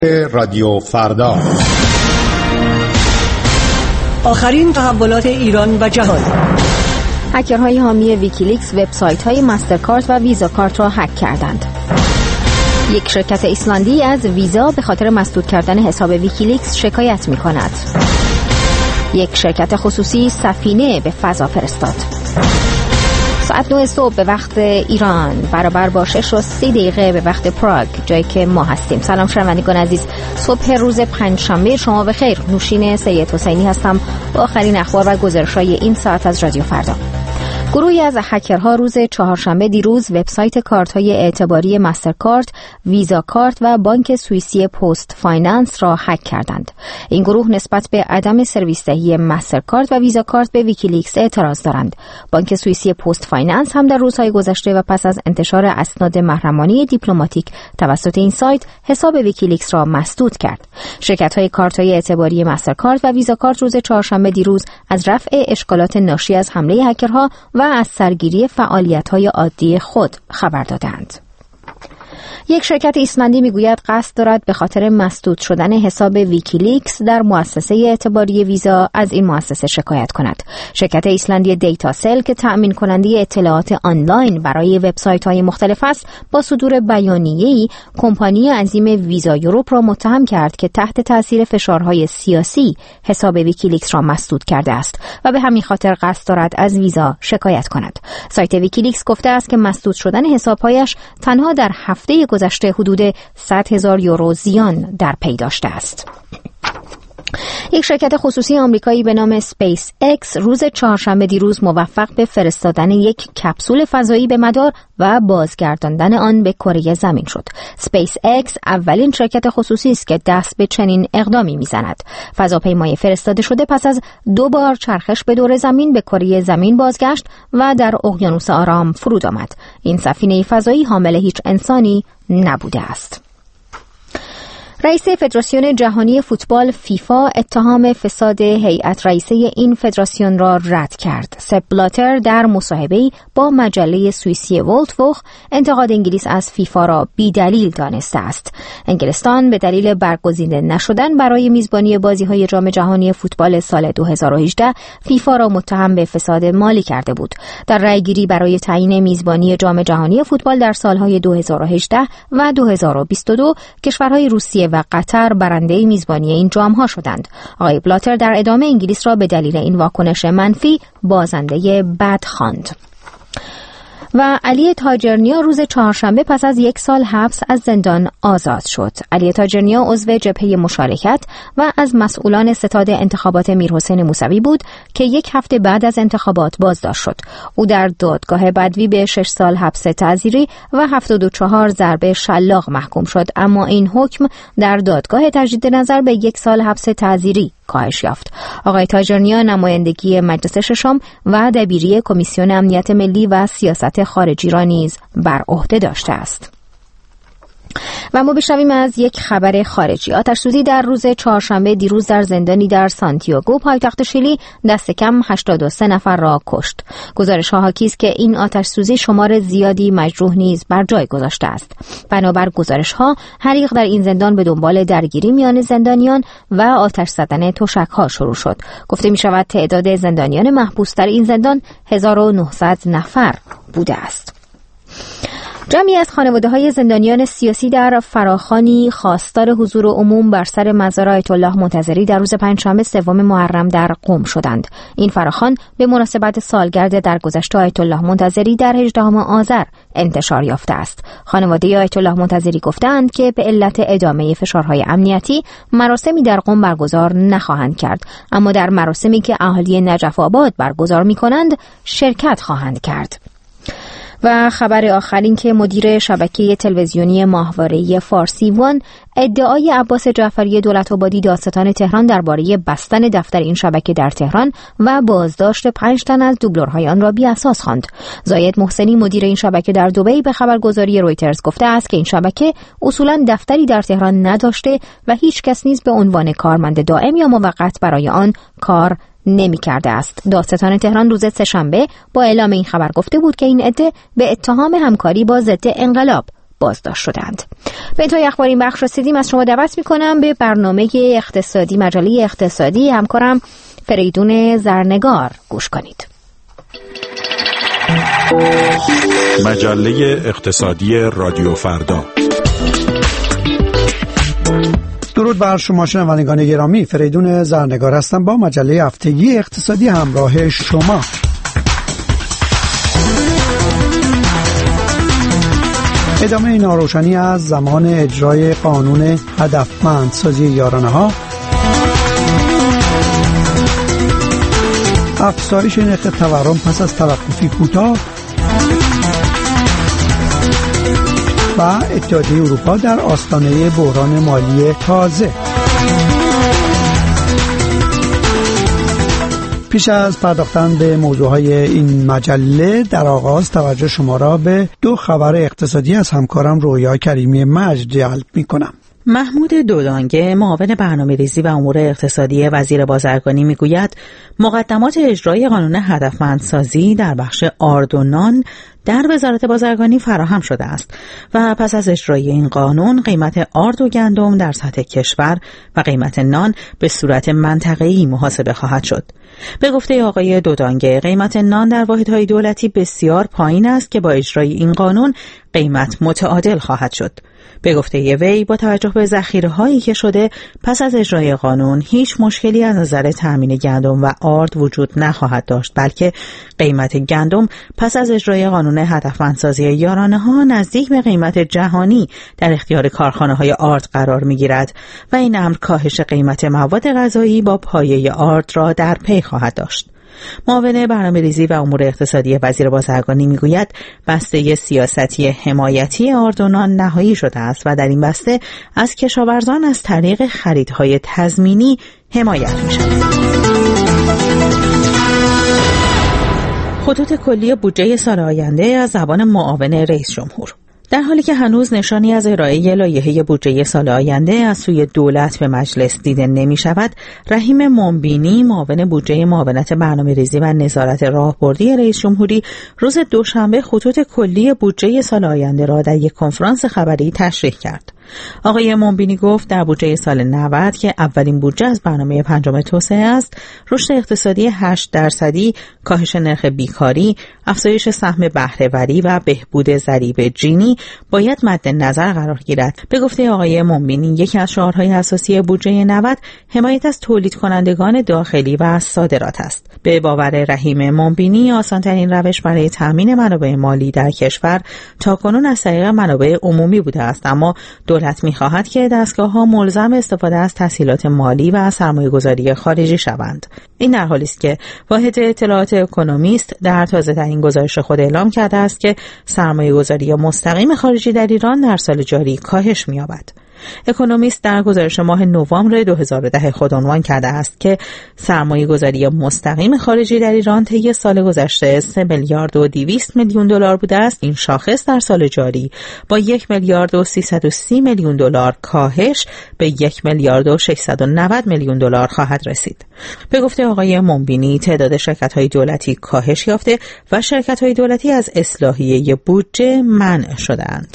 رادیو فردا، آخرین تحولات ایران و جهان. هکرهای حامی ویکیلیکس وبسایت‌های مسترکارت و ویزا کارت را هک کردند. یک شرکت ایسلندی از ویزا به خاطر مسدود کردن حساب ویکیلیکس شکایت می‌کند. یک شرکت خصوصی سفینه به فضا فرستاد. ساعت 9 صبح به وقت ایران برابر با 6:30 به وقت پراگ، جایی که ما هستیم. سلام شنوندگان عزیز، صبح روز پنجشنبه شما بخیر. نوشین سید حسینی هستم با آخرین اخبار و گزارش‌های این ساعت از رادیو فردا. گروهی از هکرها روز چهارشنبه دیروز وبسایت کارت‌های اعتباری مسترکارت، ویزا کارت و بانک سوئیسی پست فایننس را هک کردند. این گروه نسبت به عدم سرویس دهی مسترکارت و ویزا کارت به ویکیلیکس اعتراض دارند. بانک سوئیسی پست فایننس هم در روزهای گذشته و پس از انتشار اسناد محرمانه دیپلماتیک توسط این سایت حساب ویکیلیکس را مسدود کرد. شرکت‌های کارت‌های اعتباری مسترکارت و ویزا کارت روز چهارشنبه دیروز از رفع اشکالات ناشی از حمله هکرها و از سرگیری فعالیت‌های عادی خود خبر دادند. یک شرکت ایسلندی میگوید قصد دارد به خاطر مسدود شدن حساب ویکیلیکس در مؤسسه اعتباری ویزا از این مؤسسه شکایت کند. شرکت ایسلندی دیتاسل که تأمین کننده اطلاعات آنلاین برای وبسایت‌های مختلف است، با صدور بیانیه‌ای کمپانی عظیم ویزا یوروپ را متهم کرد که تحت تاثیر فشارهای سیاسی حساب ویکیلیکس را مسدود کرده است و به همین خاطر قصد دارد از ویزا شکایت کند. سایت ویکیلیکس گفته است که مسدود شدن حساب‌هایش تنها در هفته گذشته حدود 100,000 یورو زیان در پی داشته است. یک شرکت خصوصی آمریکایی به نام اسپیس اکس روز چهارشنبه دیروز موفق به فرستادن یک کپسول فضایی به مدار و بازگرداندن آن به کره زمین شد. اسپیس اکس اولین شرکت خصوصی است که دست به چنین اقدامی میزند. فضاپیمای فرستاده شده پس از 2 بار چرخش به دور زمین به کره زمین بازگشت و در اقیانوس آرام فرود آمد. این سفینه فضایی حامل هیچ انسانی نبوده است. رئیس فدراسیون جهانی فوتبال فیفا اتهام فساد هیئت رئیسه این فدراسیون را رد کرد. سپ بلاتر در مصاحبه‌ای با مجله سوئیسی ولت‌وخ انتقاد انگلیس از فیفا را بی‌دلیل دانسته است. انگلستان به دلیل برگزیده نشدن برای میزبانی بازی‌های جام جهانی فوتبال سال 2018 فیفا را متهم به فساد مالی کرده بود. در رأی‌گیری برای تعیین میزبانی جام جهانی فوتبال در سال‌های 2018 و 2022 کشورهای روسیه و قطر برنده میزبانی این جام‌ها شدند. آقای بلاتر در ادامه انگلیس را به دلیل این واکنش منفی بازنده بد خواند. و علی تاجرنیا روز چهارشنبه پس از 1 سال حبس از زندان آزاد شد. علی تاجرنیا عضو جبهه مشارکت و از مسئولان ستاد انتخابات میرحسین موسوی بود که 1 هفته بعد از انتخابات بازداشت شد. او در دادگاه بدوی به 6 سال حبس تعزیری و 74 ضربه شلاق محکوم شد، اما این حکم در دادگاه تجدید نظر به 1 سال حبس تعزیری کاهش یافت. آقای تاجرنیا نمایندگی مجلس ششم و دبیری کمیسیون امنیت ملی و سیاست خارجی را نیز بر عهده داشته است. و ما بشنویم از یک خبر خارجی. آتش‌سوزی در روز چهارشنبه دیروز در زندانی در سانتیاگو پایتخت شیلی دست کم 83 نفر را کشت. گزارش‌ها حاکی است که این آتش‌سوزی شمار زیادی مجروح نیز بر جای گذاشته است. بنابر گزارش‌ها حریق در این زندان به دنبال درگیری میان زندانیان و آتش زدن تشک‌ها شروع شد. گفته می‌شود تعداد زندانیان محبوس در این زندان 1900 نفر بوده است. جمعی از خانواده‌های زندانیان سیاسی در فراخوانی خواستار حضور عموم بر سر مزار آیت الله منتظری در روز پنجشنبه 3 محرم در قم شدند. این فراخوان به مناسبت سالگرد درگذشت آیت الله منتظری در 18 آذر انتشار یافته است. خانواده آیت الله منتظری گفتند که به علت ادامه فشارهای امنیتی مراسمی در قم برگزار نخواهند کرد، اما در مراسمی که اهالی نجف آباد برگزار می‌کنند شرکت خواهند کرد. و خبر آخر این که مدیر شبکه تلویزیونی ماهواره فارسی وان ادعای عباس جعفری دولت‌آبادی دادستان تهران درباره بستن دفتر این شبکه در تهران و بازداشت 5 تن از دوبلورهای آن را بی‌اساس خواند. زاید محسنی مدیر این شبکه در دبی به خبرگزاری رویترز گفته است که این شبکه اصولاً دفتری در تهران نداشته و هیچ کس نیز به عنوان کارمند دائم یا موقت برای آن کار نمی کرده است. دادستان تهران روز سه‌شنبه با اعلام این خبر گفته بود که این عده به اتهام همکاری با ضد انقلاب بازداشت شدند. به انتهای اخبار این بخش رسیدیم. از شما دعوت می‌کنم به برنامه اقتصادی مجله اقتصادی همکارم فریدون زرنگار گوش کنید. مجله اقتصادی رادیو فردا. درود بر شما شنوندگان گرامی، فریدون زرنگار هستم با مجله هفتگی اقتصادی همراه شما. ادامه ناروشنی از زمان اجرای قانون هدفمندسازی یارانه‌ها، افزایش نرخ تورم پس از توقفی کوتاه و اتحادیه اروپا در آستانه بحران مالی تازه. پیش از پرداختن به موضوعهای این مجله در آغاز توجه شما را به دو خبر اقتصادی از همکارم رویا کریمی مجد جلب می‌کنم. محمود دودانگه معاون برنامه‌ریزی و امور اقتصادی وزیر بازرگانی میگوید مقدمات اجرای قانون هدفمندسازی در بخش آرد و نان در وزارت بازرگانی فراهم شده است و پس از اجرای این قانون قیمت آرد و گندم در سطح کشور و قیمت نان به صورت منطقه‌ای محاسبه خواهد شد. به گفته آقای دودانگه قیمت نان در واحدهای دولتی بسیار پایین است که با اجرای این قانون قیمت متعادل خواهد شد. به گفته وی با توجه به ذخیره‌هایی که شده پس از اجرای قانون هیچ مشکلی از نظر تامین گندم و آرد وجود نخواهد داشت، بلکه قیمت گندم پس از اجرای قانون هدفمندسازی یارانه‌ها نزدیک به قیمت جهانی در اختیار کارخانه‌های آرد قرار می‌گیرد و این امر کاهش قیمت مواد غذایی با پایه آرد را در پی خواهد داشت. معاون برنامه‌ریزی و امور اقتصادی وزیر بازرگانی میگوید بسته سیاستی حمایتی آرد و نان نهایی شده است و در این بسته از کشاورزان از طریق خریدهای تضمینی حمایت می‌شود. خطوط کلی بودجه سال آینده از زبان معاون رئیس جمهور. در حالی که هنوز نشانی از ارائه لایحه بودجه سال آینده از سوی دولت به مجلس دیده نمی شود، رحیم منبینی معاون بودجه معاونت برنامه‌ریزی و نظارت راهبردی رئیس جمهوری روز دوشنبه خطوط کلی بودجه سال آینده را در یک کنفرانس خبری تشریح کرد. آقای منبینی گفت در بودجه سال 90 که اولین بودجه از برنامه پنجم توسعه است، رشد اقتصادی 8%، کاهش نرخ بیکاری، افزایش سهم بهره‌وری و بهبود ضریب جینی باید مد نظر قرار گیرد. به گفته آقای منبینی یکی از شعارهای اساسی بودجه 90 حمایت از تولید کنندگان داخلی و صادرات است. به باور رحیم منبینی آسان‌ترین روش برای تامین منابع مالی در کشور تاکنون از طریق منابع عمومی بوده است، اما دولت می‌خواهد که دستگاه‌ها ملزم استفاده از تسهیلات مالی و سرمایه‌گذاری خارجی شوند. این در حالی است که واحد اطلاعات اکونومیست در تازه‌ترین گزارش خود اعلام کرده است که سرمایه‌گذاری مستقیم خارجی در ایران در سال جاری کاهش می‌یابد. اکونومیست در گزارش ماه نوامبر 2010 خود عنوان کرده است که سرمایه‌گذاری مستقیم خارجی در ایران طی سال گذشته 3 میلیارد و 200 میلیون دلار بوده است. این شاخص در سال جاری با 1 میلیارد و 330 میلیون دلار کاهش به 1 میلیارد و 690 میلیون دلار خواهد رسید. به گفته آقای منبینی تعداد شرکت‌های دولتی کاهش یافته و شرکت‌های دولتی از اصلاحیه بودجه منع شده‌اند.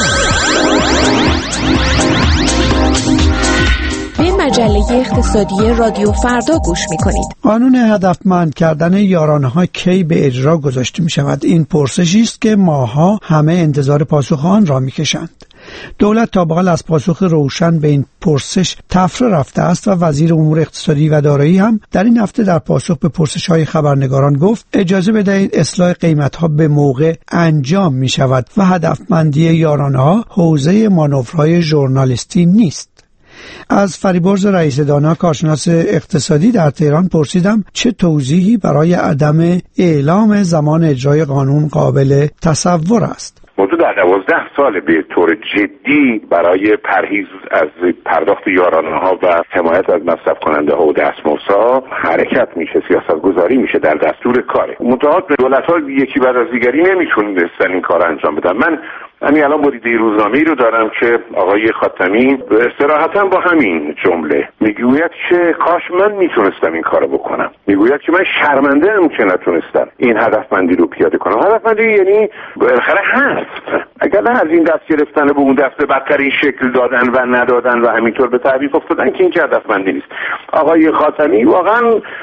به مجله اقتصادی رادیو فردا گوش می‌کنید. قانون هدفمند کردن یارانه‌ها کی به اجرا گذاشته می‌شود؟ این پرسشی است که ماها همه انتظار پاسخ آن را می‌کشند. دولت تا به حال از پاسخ روشن به این پرسش تفره رفته است و وزیر امور اقتصادی و دارایی هم در این هفته در پاسخ به پرسش‌های خبرنگاران گفت اجازه بدهید اصلاح قیمت‌ها به موقع انجام می‌شود و هدفمندی یارانه‌ها حوزه مانورهای ژورنالیستی نیست. از فریبرز رئیس دانا کارشناس اقتصادی در تهران پرسیدم چه توضیحی برای عدم اعلام زمان اجرای قانون قابل تصور است. موضوع در 12 سال به طور جدی برای پرهیز از پرداخت یارانه‌ها و حمایت از مصرف کننده ها و دستمزدها حرکت میشه، سیاست گذاری میشه، در دستور کاره. متعاقد دولت‌ها یکی بعد از دیگری نمیتونستن این کار انجام بدن. من همین الان بریده روزنامه‌ای رو دارم که آقای خاتمی صراحتاً با همین جمله میگوید که کاش من میتونستم این کارو بکنم. میگوید که من شرمنده ام که نتونستم این هدفمندی رو پیاده کنم. هدفمندی یعنی بالاخره هست. اگر نه از این دست گرفتن به اون دست بدترین شکل دادن و ندادن و همینطور به تعویق افتادن که این هدفمندی نیست. آقای خاتمی واقعا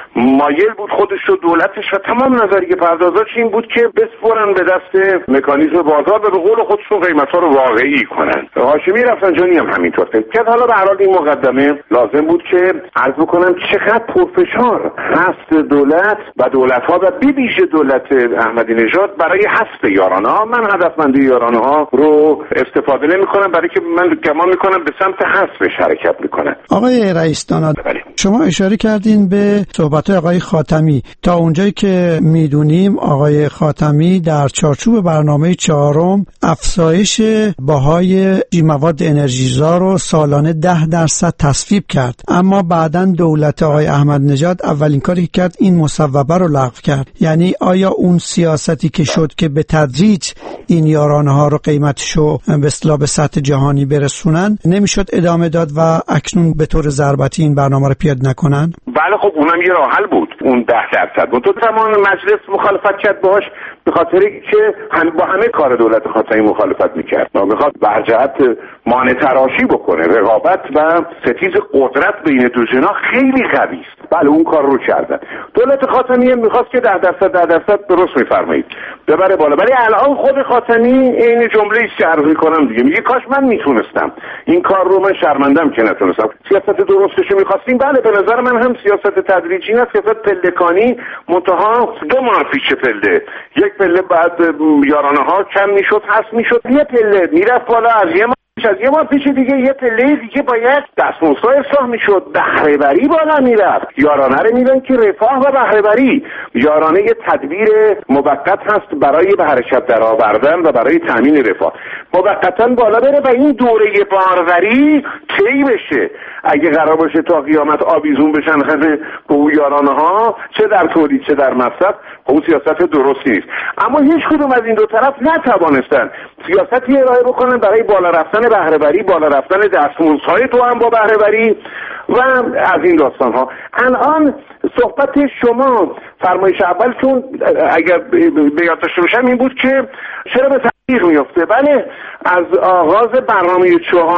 مایل بود خودش و دولتش و تمام نظریه پردازاش این بود که بسپرن به دست مکانیزم بازار و به قول خودشون قیمت‌ها رو واقعی کنن. هاشمی رفسنجانی هم همینطور فکر کرد. حالا به هر حال این مقدمه لازم بود که عرض بکنم چقدر پرفشار هست دولت و دولت‌ها و به ویژه دولت احمدی نژاد برای حذف یارانه‌ها. من هدفمندی یارانه‌ها رو استفاده نمی‌کنم برای که من گمان می‌کنم به سمت حذفش حرکت می‌کنن. آقای رئیس دانا، شما اشاره کردین به صحبت‌های آقای خاتمی. تا اونجایی که می‌دونیم آقای خاتمی در چارچوب برنامه 4 افزایش بهای مواد انرژیزا رو سالانه 10% تصویب کرد، اما بعداً دولت آقای احمد نژاد اولین کاری که کرد این مصوبه رو لغو کرد. یعنی آیا اون سیاستی که شد که به تدریج این یارانه‌ها رو قیمتشو به اصطلاح به سطح جهانی برسونن نمیشد ادامه داد و اکنون به طور ضربتی این برنامه رو پیاده نکنن؟ بله خب اونم یه راه حل بود، اون 10%. اون تو تمام مجلس مخالفت کرد باهاش به خاطر که با همه کار دولت خاتمی مخالفت میکرد. میخواد بر جهت مانع تراشی بکنه. رقابت و ستیز قدرت بین دو جناح خیلی قوی است. بله اون کار رو کردن. دولت خاتمی هم میخواست که 10% درست میفرمایید ببره بالا، ولی الان خود خاتمی این جمله ایست که عرض میکنم دیگه، میگه کاش من میتونستم این کار رو، من شرمندم که نتونستم. سیاست درستش میخواستیم، بله به نظر من هم سیاست تدریجی نه، سیاست پلکانی، منتها 2 ماه پیش پله، یک پله بعد یارانه ها کم میشد، هست میشد، یه پله میرفت بالا، از یه ماه پیش دیگه یه پله دیگه باید دستمزدها اصلاح میشد، بهره‌وری بالا میرفت. یارانه رو میدن که رفاه و بهره‌وری، یارانه یه تدبیر موقت هست برای به حرکت درآوردن و برای تامین رفاه، موقتا بالا بره و این دوره باروری طی بشه. اگه قرار باشه تا قیامت آویزون بشن همه به اون یارانه ها، چه در تولید چه در مصرف، اون سیاست درستی نیست. اما هیچ کدوم از این دو طرف نتوانستن سیاستی ارائه بکنن برای بالا رفتن بهره‌وری، بالا رفتن دستمزدهای تو هم با بهره‌وری و از این داستان ها. الان صحبت شما فرمایش اول چون اگر به یاد داشته باشم این بود که چرا به تعویق میفته. بله از آغاز برنامه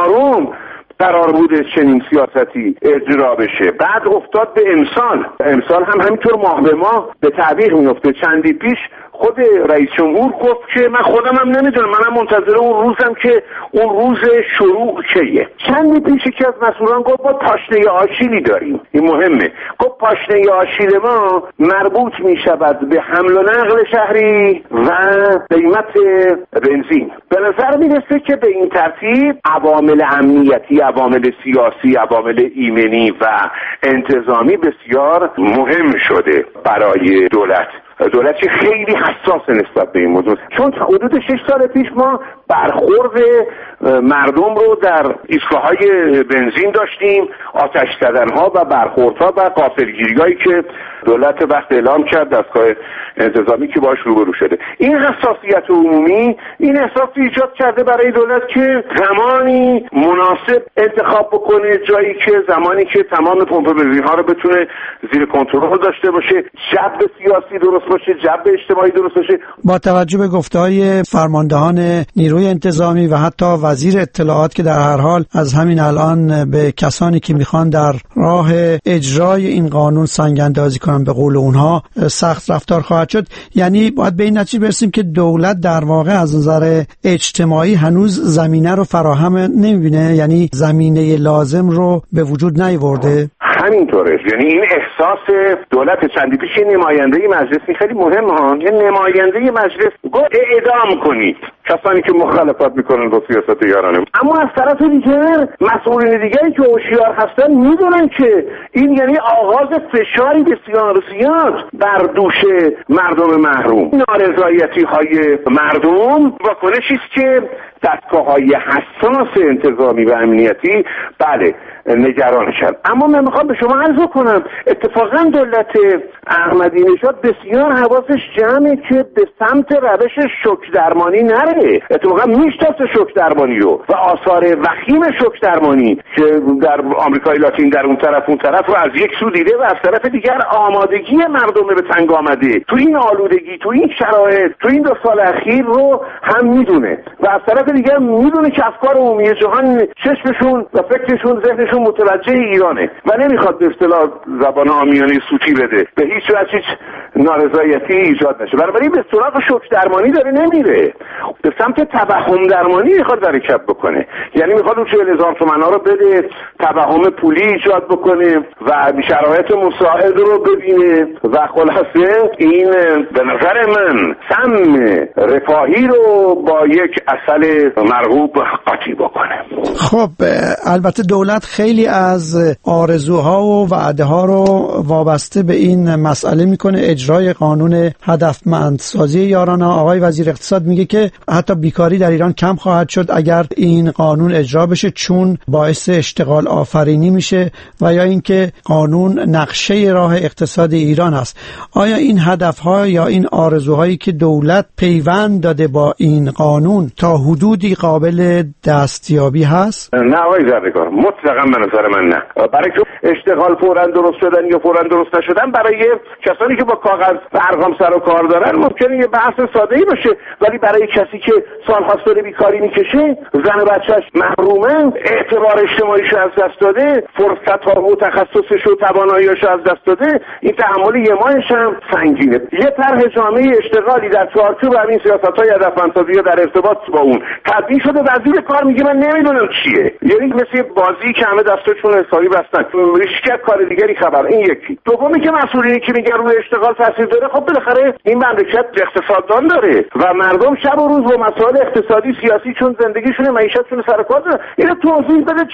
4 قرار بوده چنین سیاستی اجرا بشه، بعد افتاد به امسال هم همینطور ماه به ماه به تعویق میفته. چندی پیش خود رئیس جمهور گفت که من خودم هم نمیدونم، منم منتظر اون روزم که اون روز شروع کیه. چندی پیش یکی از مسئولان گفت ما پاشنه آشیلی داریم، این مهمه. گفت پاشنه آشیل ما مربوط میشود به حمل و نقل شهری و قیمت بنزین. به نظر میرسه که به این ترتیب عوامل امنیتی، عوامل سیاسی، عوامل ایمنی و انتظامی بسیار مهم شده برای دولتی خیلی حساس نسبت به این موضوع، چون حدود 6 سال پیش ما برخورد مردم رو در ایستگاه‌های بنزین داشتیم، آتش زدن‌ها و برخوردها و غافلگیری‌هایی که دولت وقت اعلام کرد دستگاه انتظامی که باش روبرو شده. این حساسیت عمومی این احساس ایجاد کرده برای دولت که زمانی مناسب انتخاب بکنه، جایی که زمانی که تمام پمپ بنزین‌ها رو بتونه زیر کنترل داشته باشه، جو سیاسی درست باشه، جو اجتماعی درست باشه. با توجه به گفته‌های فرماندهان نیروی انتظامی و حتی وزیر اطلاعات که در هر حال از همین الان به کسانی که میخوان در راه اجرای این قانون سنگ‌اندازی کنن به قول اونها سخت رفتار خواهد شد، یعنی باید به این نتیجه برسیم که دولت در واقع از نظر اجتماعی هنوز زمینه رو فراهم نمیبینه، یعنی زمینه لازم رو به وجود نیاورده. همینطوره، یعنی این احساس دولت چندی پیش نماینده مجلس خیلی مهمه، یه نماینده مجلس گفت اعدام کنید کسانی که مخالفت میکنن با سیاست یارانه. اما از طرف دیگر مسئولین دیگری که هوشیار هستن میدونن که این یعنی آغاز فشاری بسیار زیاد بر دوش مردم محروم. نارضایتی های مردم واکنشی است که دستگاه‌های حساس انتظامی و امنیتی بله نگرانشن. اما من میخوام به شما عرض کنم اتفاقا دولت احمدی نژاد بسیار حواسش جمعه که به سمت روش شوک درمانی نره. اتفاقا میشناسه شوک درمانی رو و آثار وخیم شوک درمانی که در آمریکای لاتین در اون طرف رو از یک سو دیده و از طرف دیگر آمادگی مردم به تنگ آمده تو این آلودگی، تو این شرایط، تو این 2 سال اخیر رو هم میدونه و از طرف دیگر میدونه که افکار عمومی جهان چشمشون و فکرشون ذهنشون متوجه ایرانه و نمیخواد به اصطلاح زبان عامیانه سوتی بده، به هیچ وجه هیچ نارضایتی ایجاد نشه. بنابراین به سراغ شوک درمانی داره نمیره، به سمت توهم درمانی میخواد حرکت بکنه. یعنی میخواد اون 40,000 تومان‌ها رو بده، توهم پولی ایجاد بکنه و شرایط مساعد رو ببینه و خلاصه این به نظر من سم رفاهی رو با یک عسل مرغوب قاطی بکنه. خب البته دولت خیلی از آرزوها و وعده ها رو وابسته به این مسئله میکنه اجرای قانون هدفمندسازی یارانه. آقای وزیر اقتصاد میگه که حتی بیکاری در ایران کم خواهد شد اگر این قانون اجرا بشه، چون باعث اشتغال آفرینی میشه و یا اینکه قانون نقشه راه اقتصاد ایران است. آیا این هدفها یا این آرزوهایی که دولت پیوند داده با این قانون تا حدودی قابل دستیابی هست؟ نه آقای زرگار، مطلقا به نظر من نه. برای که اشتغال فوراً درست شدن یا فوراً درست نشدن برای کسانی که با کاغذ و ارقام سر و کار دارن ممکنه یه بحث ساده‌ای باشه، ولی برای کسی که سال‌هاست داره بیکاری میکشه، زن و بچه‌اش محرومن، اعتبار اجتماعیش از دست داده، فرصت‌ها و تخصصش و توانایی‌اش از دست داده، این تحمل یه ماهش هم سنگینه. یه طرح جامعه اشتغالی در چارچوب همین سیاست‌های هدفمندسازی در ارتباط با اون تدوین شده، وزیر کار میگه من نمیدونم چیه. یعنی مثل بازی که همه دستشون حسابی بستن، هیچ کار دیگری خبر. این یکی. دومی که مسئولینی که میگن روی اشتغال تاثیر داره، خب بالاخره این مملکت اقتصاددان داره و مردم شب و روز با مسائل اقتصادی سیاسی چون زندگیشون معیشتشون سر کار داره. اینو توضیح بده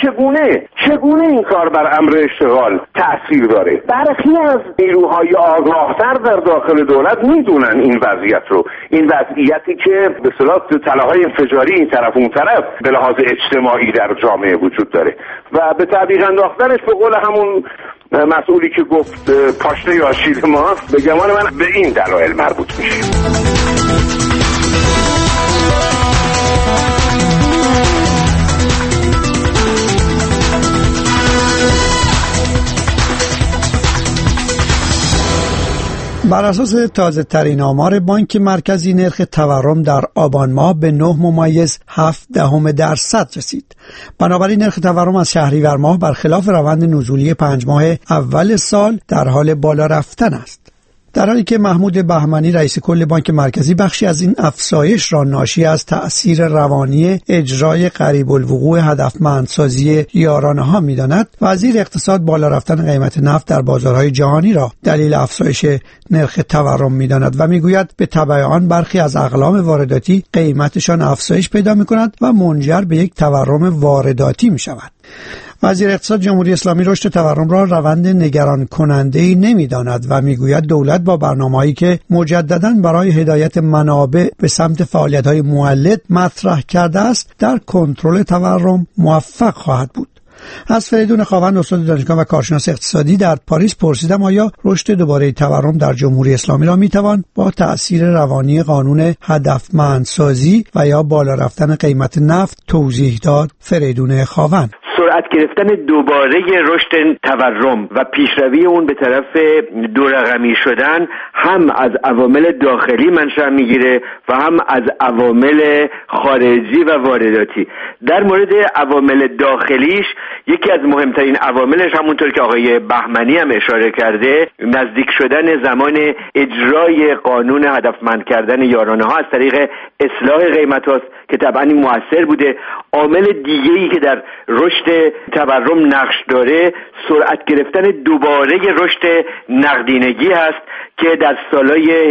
چگونه این کار بر امر اشتغال تاثیر داره. برخی از نیروهای آگاهتر در داخل دولت میدونن این وضعیت رو، این وضعیتی که به اصطلاح طلاهای انفجاری این طرف اون طرف به لحاظ اجتماعی در جامعه وجود داره و به تعبیر انداختنش به قول همون مسئولی که گفت پاشنه آشیل ما، به گمان من به این دلایل مربوط میشه. بر اساس تازه ترین آمار بانک مرکزی، نرخ تورم در آبان ماه به 9.7% رسید. بنابراین نرخ تورم از شهریور ماه برخلاف روند نزولی 5 ماه اول سال در حال بالا رفتن است. در حالی که محمود بهمنی رئیس کل بانک مرکزی بخشی از این افزایش را ناشی از تأثیر روانی اجرای قریب الوقوع هدفمندسازی یارانه ها می‌داند، وزیر اقتصاد بالا رفتن قیمت نفت در بازارهای جهانی را دلیل افزایش نرخ تورم می‌داند و میگوید به تبع آن برخی از اقلام وارداتی قیمتشان افزایش پیدا می‌کند و منجر به یک تورم وارداتی می‌شود. وزیر اقتصاد جمهوری اسلامی رشد تورم را روند نگران کننده‌ای نمی‌داند و میگوید دولت با برنامه‌ای که مجدداً برای هدایت منابع به سمت فعالیت‌های مولد مطرح کرده است در کنترل تورم موفق خواهد بود. از فریدون خاوند استاد دانشگاه و کارشناس اقتصادی در پاریس پرسیدم آیا رشد دوباره تورم در جمهوری اسلامی را میتوان با تأثیر روانی قانون هدفمندسازی و یا بالا رفتن قیمت نفت توضیح داد. فریدون خاوند: سرعت گرفتن دوباره رشد تورم و پیشروی اون به طرف دو رقمی شدن هم از عوامل داخلی منشأ میگیره و هم از عوامل خارجی و وارداتی. در مورد عوامل داخلیش یکی از مهمترین عواملش همونطور که آقای بهمنی هم اشاره کرده نزدیک شدن زمان اجرای قانون هدفمند کردن یارانه ها از طریق اصلاح قیمت هاست که طبعا این مؤثر بوده. عامل دیگه‌ای که در رشد تورم نقش داره سرعت گرفتن دوباره رشد نقدینگی هست که در سالهای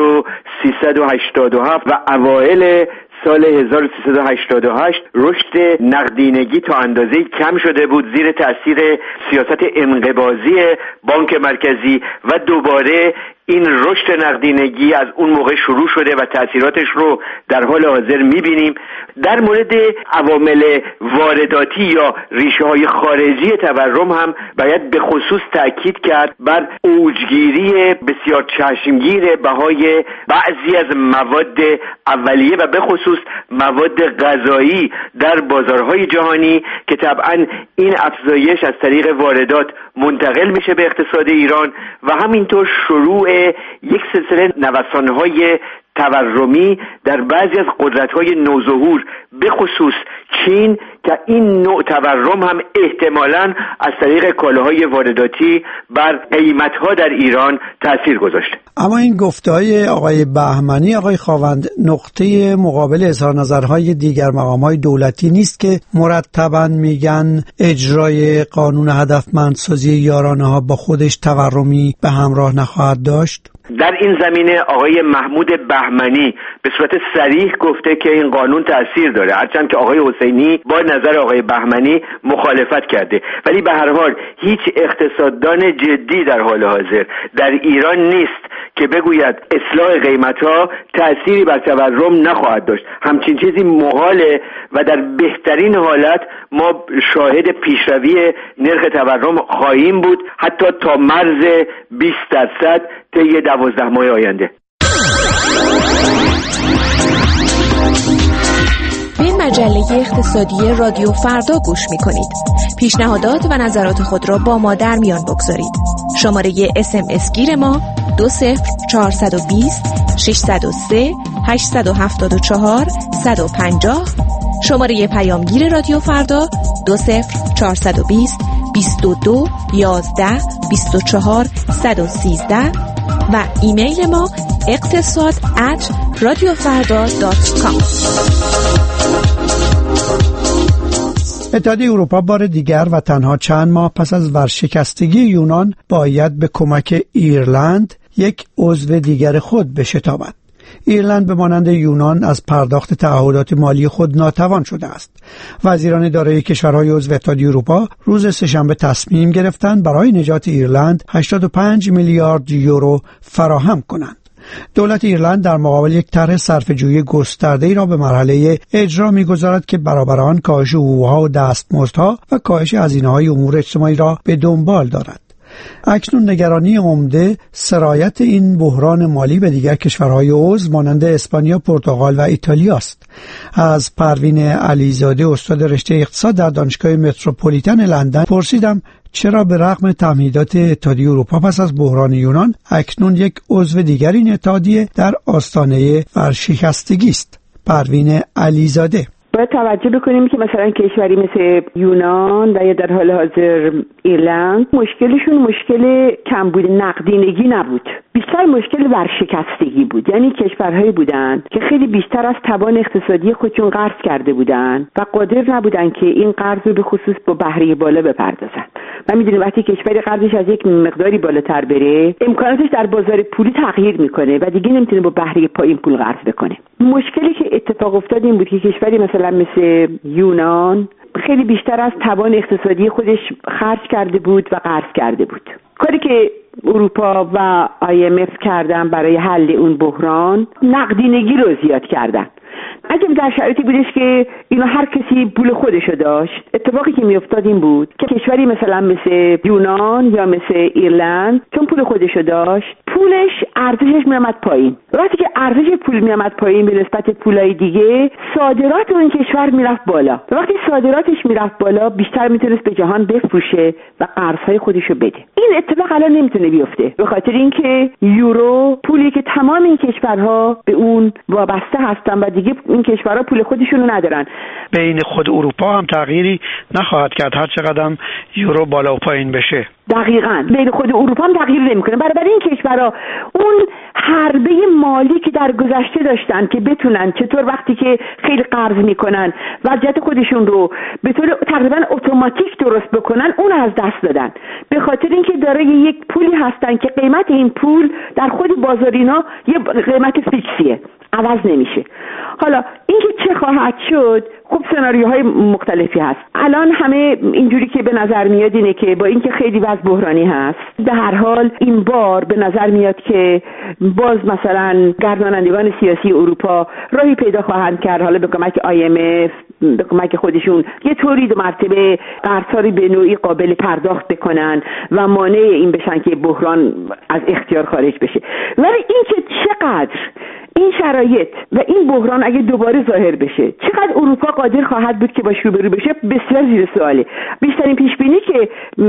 1387 و اوایل سال 1388 رشد نقدینگی تا اندازه‌ای کم شده بود زیر تأثیر سیاست انقباضی بانک مرکزی و دوباره این رشد نقدینگی از اون موقع شروع شده و تأثیراتش رو در حال حاضر می‌بینیم. در مورد عوامل وارداتی یا ریشه‌های خارجی تورم هم باید به خصوص تأکید کرد بر اوجگیری بسیار چشمگیر بهای بعضی از مواد اولیه و به خصوص مواد غذایی در بازارهای جهانی که طبعاً این افزایش از طریق واردات منتقل میشه به اقتصاد ایران و همینطور شروع یک سلسله نوسان‌های تورمی در بعضی از قدرت‌های نوظهور به خصوص چین که این نوع تورم هم احتمالاً از طریق کالاهای وارداتی بر قیمت‌ها در ایران تأثیر گذاشته. اما این گفته‌های آقای بهمنی، آقای خاوند، نقطه مقابل اظهار نظرهای دیگر مقام‌های دولتی نیست که مرتباً میگن اجرای قانون هدفمندسازی یارانه‌ها با خودش تورمی به همراه نخواهد داشت؟ در این زمینه آقای محمود بهمنی به صورت صریح گفته که این قانون تأثیر داره، هرچند که آقای حسینی با نظر آقای بهمنی مخالفت کرده. ولی به هر حال هیچ اقتصاددان جدی در حال حاضر در ایران نیست که بگوید اصلاح قیمت‌ها تأثیری بر تورم نخواهد داشت. همچین چیزی محاله و در بهترین حالت ما شاهد پیشروی نرخ تورم خواهیم بود حتی تا مرز 20% طی 12 ماه آینده. به مجله اقتصادی رادیو فردا گوش می‌کنید. پیشنهادات و نظرات خود را با ما در میان بگذارید. شماره SMS گیر ما 20420 603 874 150. شماره پیامگیر رادیو فردا 20420 22 11 24 113 و ایمیل ما اقتصاد@radiofarda.com. اتحادیه اروپا بار دیگر و تنها چند ماه پس از ورشکستگی یونان باید به کمک ایرلند یک عضو دیگر خود بشتابد. ایرلند به مانند یونان از پرداخت تعهدات مالی خود ناتوان شده است. وزیران دارایی کشورهای عضو اتحادیه اروپا روز سه‌شنبه تصمیم گرفتند برای نجات ایرلند 85 میلیارد یورو فراهم کنند. دولت ایرلند در مقابل یک طرح صرفه‌جویی گسترده‌ای را به مرحله اجرا می‌گذارد که برابر آن کاهش حقوق‌ها و دستمزدها و کاهش هزینه‌های امور اجتماعی را به دنبال دارد. اکنون نگرانی عمده سرایت این بحران مالی به دیگر کشورهای عضو مانند اسپانیا، پرتغال و ایتالیا است. از پروین علیزاده، استاد رشته اقتصاد در دانشگاه متروپولیتن لندن، پرسیدم چرا به رغم تمهیدات اتحادیه اروپا پس از بحران یونان اکنون یک عضو دیگر این اتحادیه در آستانه ورشکستگی است. پروین علیزاده: باید توجه بکنیم که مثلا کشوری مثل یونان و یا در حال حاضر ایرلند مشکلشون مشکل کمبود نقدینگی نبود، بیشتر مشکل ورشکستگی بود. یعنی کشورهایی بودند که خیلی بیشتر از توان اقتصادی خودشون قرض کرده بودند و قادر نبودن که این قرض رو به خصوص با بهره بالا بپردازن. و میدونید وقتی کشوری قرضش از یک مقداری بالاتر بره، امکاناتش در بازار پولی تغییر میکنه و دیگه نمیتونه با بهره پایین پول قرض بکنه. مشکلی که اتفاق افتاد این بود که کشوری مثلا مثل یونان خیلی بیشتر از توان اقتصادی خودش خرج کرده بود و قرض کرده بود. کاری که اروپا و IMF کردن برای حل اون بحران، نقدینگی رو زیاد کردن. اگه در شرایطی بودش که اینا هر کسی پول خودشو داشت، اتفاقی که میافتاد این بود که کشوری مثلا مثل یونان یا مثل ایرلند چون پول خودشو داشت، پولش ارزشش میامد پایین. وقتی که ارزش پول میامد پایین به نسبت پولای دیگه، صادرات اون کشور میرفت بالا. وقتی صادراتش میرفت بالا، بیشتر میتونست به جهان بفروشه و قرضهای خودشو بده. این اتفاق الان نمیتونه بیفته به خاطر اینکه یورو پولی که تمام این کشورها به اون وابسته هستن و دیگه این کشورها پول خودشونو ندارن. بین خود اروپا هم تغییری نخواهد کرد هر چقدر یورو بالا و پایین بشه. دقیقاً بین خود اروپا هم تغییر نمیکنه. برای این کشورها اون حربه مالی که در گذشته داشتن که بتونن چطور وقتی که خیلی قرض میکنن وضعیت خودشون رو به طور تقریبا اتوماتیک درست بکنن، اون از دست دادن. به خاطر اینکه دارای یک پولی هستن که قیمت این پول در خود بازار اینا یه قیمت فیکسیه. عوض نمیشه. حالا اینکه چه خواهد شد، خب سناریوهای مختلفی هست. الان همه اینجوری که به نظر میاد اینه که با اینکه خیلی وضع بحرانی هست، در هر حال این بار به نظر میاد که باز مثلا گردانندگان سیاسی اروپا راهی پیدا خواهند کرد، حالا به کمک IMF، به کمک خودشون یه طوری دو مرتبه قرض‌ها به نوعی قابل پرداخت بکنن و مانع این بشن که بحران از اختیار خارج بشه. ولی اینکه چقدر این شرایط و این بحران اگه دوباره ظاهر بشه، چقدر اروپا قادر خواهد بود که باش روبرو بشه، بسیار زیر سواله. بیشترین پیش بینی که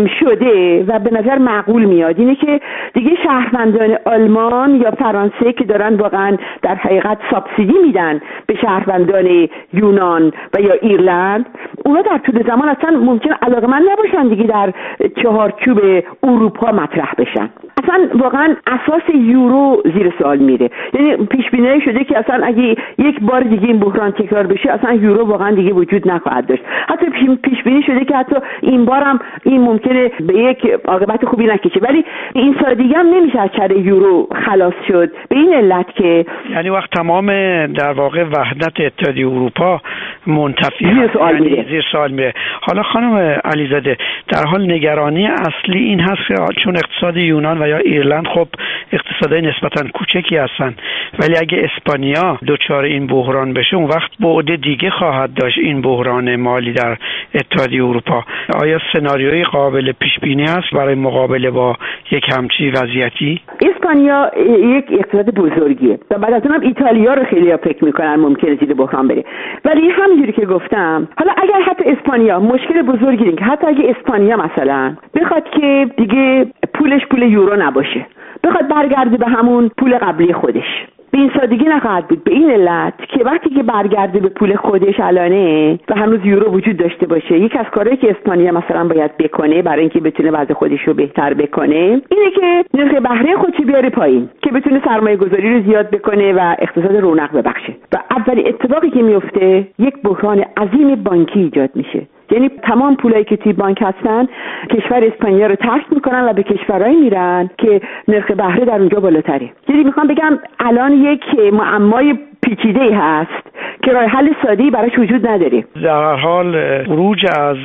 شده و به نظر معقول میاد اینه که دیگه شهروندان آلمان یا فرانسه که دارن واقعا در حقیقت سابسیدی میدن به شهروندان یونان و یا ایرلند، اونا در طول زمان اصلا ممکن علاقه‌مند نباشن دیگه در چهارچوب اروپا مطرح بشن. اصلا واقعا اساس یورو زیر سوال میره. یعنی پیش بینی شده که اصلا اگه یک بار دیگه این بحران تکرار بشه، اصلا یورو واقعا دیگه وجود نخواهد داشت. حتی پیش بینی شده که حتی این بار هم این ممکنه به یک عاقبت خوبی نکشه، ولی این سادگی هم نمیشه از چره یورو خلاص شد، به این علت که یعنی وقت تمام در واقع وحدت اتحادیه اروپا منتفی زیر سوال میره. حالا خانم علیزاده، در حال نگرانی اصلی این هست که چون اقتصاد یونان و یا ایرلند خب اقتصادهای نسبتاً کوچکی هستن، ولی اگه اسپانیا دچار این بحران بشه، اون وقت بعد دیگه خواهد داشت این بحران مالی در اتحادیه اروپا. آیا سناریوی قابل پیش بینی هست برای مقابله با یک همچین وضعیتی؟ اسپانیا یک اقتصاد بزرگیه و بعد از اونم ایتالیا رو خیلی فکر میکنن ممکنه زیر بحران بره. ولی همونجوری که گفتم، حالا اگر حتی اسپانیا مشکل بزرگی داره که حتی اگه اسپانیا مثلا بخواد که دیگه پولش پول یورو نباشه، بخواد برگرده به همون پول قبلی خودش، به این سادگی نخواهد بود. به این علت که وقتی که برگرده به پول خودش الانه و هنوز یورو وجود داشته باشه، یک از کارهایی که اسپانیا مثلا باید بکنه برای اینکه بتونه وضع خودش رو بهتر بکنه اینه که نرخ بهره خودش بیاره پایین که بتونه سرمایه گذاری رو زیاد بکنه و اقتصاد رونق ببخشه. و اولین اتفاقی که میفته یک بحران عظیم بانکی ایجاد میشه. یعنی تمام پولایی که توی بانک هستن کشور اسپانیا رو ترک میکنن و به کشورهایی میرن که نرخ بهره در اونجا بالاتره. یعنی میخوام بگم الان یک معمای پیچیده هست که راه حل ساده‌ای براش وجود نداره. در هر حال خروج از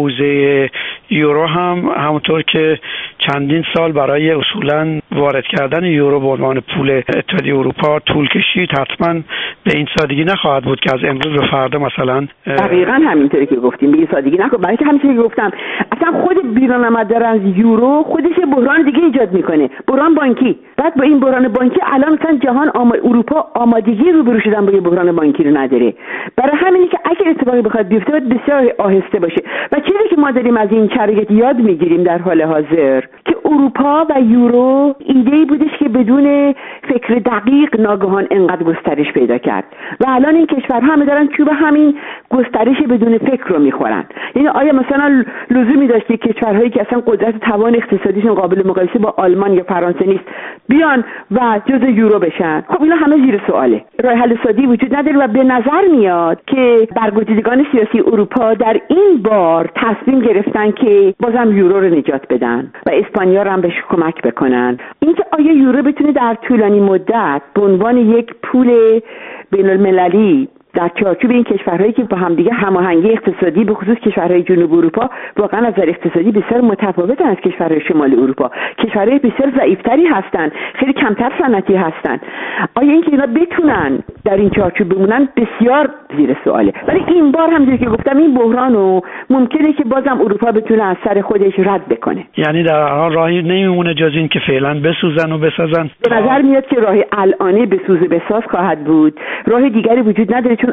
حوزه یورو هم همونطور که چندین سال برای اصولاً وارد کردن یورو به عنوان پول اتحادیه اروپا طول کشید، حتما به این سادگی نخواهد بود که از امروز به فردا مثلا دقیقاً همینطوری که گفتیم به این سادگی نخواهد. برای که همینطوری که گفتم اصلا خود بیرون آمدن از یورو خودش بحران دیگه ایجاد میکنه، بحران بانکی. بعد با این بحران بانکی الان مثلا جهان اروپا آمادگی روبرو شدن با بحران بانکی رو نداره. برای همینه که اگه اتفاقی بخواد بیفته باید بسیار آهسته باشه. و چیزی که ما داریم از این شرایط یاد میگیریم در حال حاضر که اروپا و یورو ایده‌ای بودش که بدون فکر دقیق ناگهان انقدر گسترش پیدا کرد و الان این کشورها همه دارن چوب همین گسترش بدون فکر رو میخورن. یعنی آیا مثلا لزومی داشت که کشورهایی که اصلا قدرت توان اقتصادیشون قابل مقایسه با آلمان یا فرانسه نیست بیان و جزء یورو بشن؟ خب اینا همه زیر سواله. راه حل ساده‌ای وجود نداره و به نظر میاد که برگزیدگان سیاسی اروپا در این بار تصمیم گرفتن که بازم یورو رو نجات بدن و اسپانیا رو هم بهش کمک بکنن. اینکه آیا یورو بتونه در طولانی مدت به عنوان یک پول بین‌المللی در چارچوب این کشورهایی که با همدیگه هماهنگی اقتصادی به خصوص کشورهای جنوب اروپا واقعا از نظر اقتصادی بسیار متفاوتن از کشورهای شمال اروپا، کشورهای بسیار ضعیفتری هستن، خیلی کمتر صنعتی هستن، آیا اینکه اینا بتونن در این چارچوب بمونن بسیار زیر سواله. ولی این بار همونجوری که گفتم این بحرانو ممکنه که بازم اروپا بتونه از سر خودش رد بکنه. یعنی در هر راهی نمیمونه جز این که فعلا بسوزن و بسازن. به نظر میاد که راه الانی بسوز بساز خواهد بود، راه دیگری وجود نداره. چون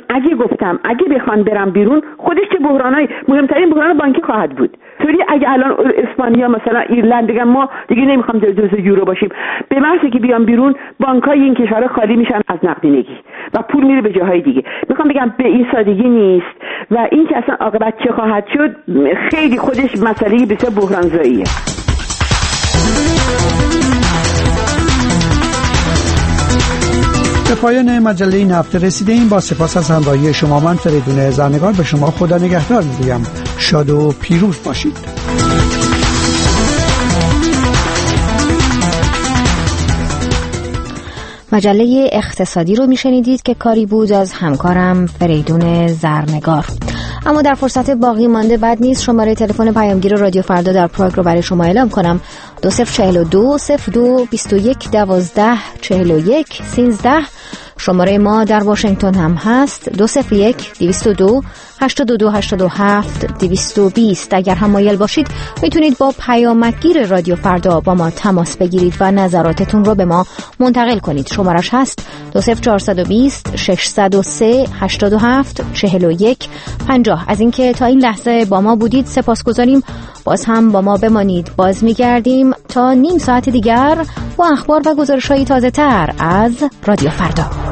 اگه بخوان برن بیرون خودش چه بحرانای مهمترین بحران بانکی خواهد بود. طوری اگه الان اسپانیا مثلا ایرلند بگن ما دیگه نمیخوام جزء یورو باشیم، به محض که بیان بیرون بانکای این کشورها خالی میشن از نقدینگی و پول میره به جاهای دیگه. میخوام بگم به این سادگی نیست و این که اصلا عاقبت چه خواهد شد خیلی خودش مسئله بسیار بحرانزاییه. به پایان مجله این هفته رسیدیم. با سپاس از همراهی شما من فریدون زرنگار به شما خدا نگهدار میگویم. شاد و پیروز باشید. مجله اقتصادی رو میشنیدید که کاری بود از همکارم فریدون زرنگار. اما در فرصت باقی مانده بد نیست شماره تلفن پیامگیر رادیو فردا در پراگ رو برای شما اعلام کنم. 2042 02 21 12 41 13. شماره ما در واشنگتن هم هست 201 202 82 87 220. اگر هم مایل باشید میتونید با پیامگیر رادیو فردا با ما تماس بگیرید و نظراتتون رو به ما منتقل کنید. شمارش هست 20420 603 87 41 50. از اینکه تا این لحظه با ما بودید سپاسگزاریم. باز هم با ما بمانید. باز میگردیم تا نیم ساعت دیگر با اخبار و گزارش‌های تازه‌تر از رادیو فردا.